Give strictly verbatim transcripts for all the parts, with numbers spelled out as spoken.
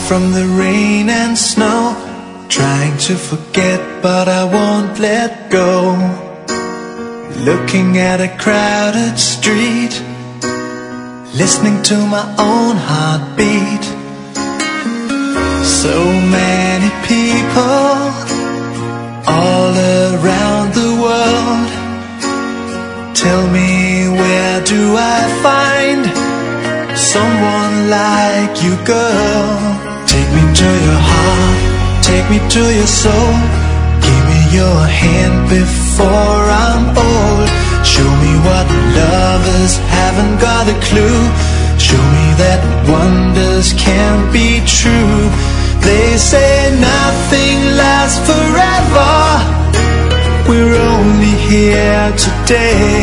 from the rain and snow, trying to forget but I won't let go. Looking at a crowded street, listening to my own heartbeat. So many people all around the world. Tell me, where do I find someone like you, girl? Take me to your heart, take me to your soul. Give me your hand before I'm old. Show me what lovers haven't got a clue. Show me that wonders can't be true. They say nothing lasts forever. We're only here today.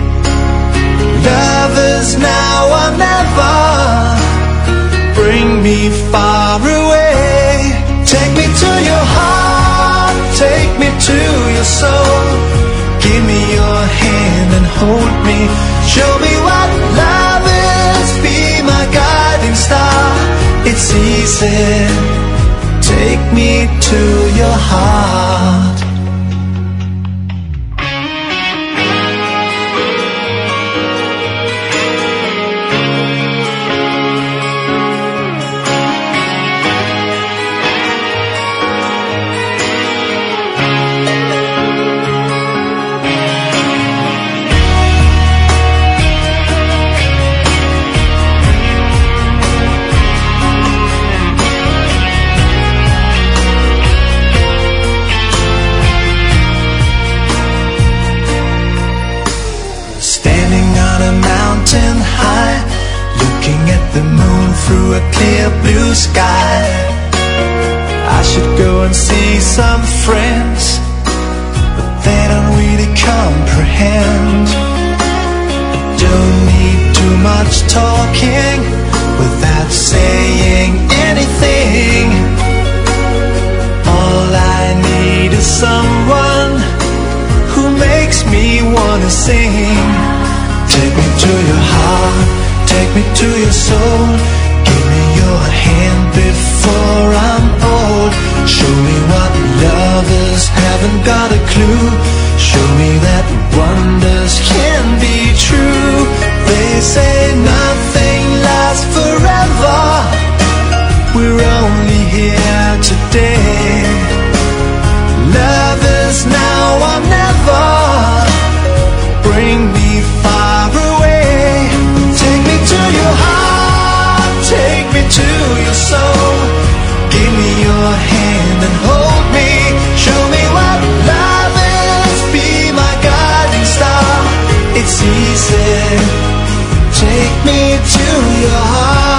Lovers now or never. Bring me far away. Take me to your heart, take me to your soul. Give me your hand and hold me. Show me what love is, be my guiding star. It's easy, take me to your heart. Through a clear blue sky, I should go and see some friends, but they don't really comprehend. I don't need too much talking without saying anything. All I need is someone who makes me wanna sing. Take me to your heart, take me to your soul. Give me your hand before I'm old. Show me what lovers haven't got a clue. Show me that wonders can be true. They say nothing lasts forever. We're only here today. Lovers now or never. Bring me far away. Take me to your heart, take me to your soul. Give me your hand and hold me. Show me what love is, be my guiding star. It's easy, take me to your heart.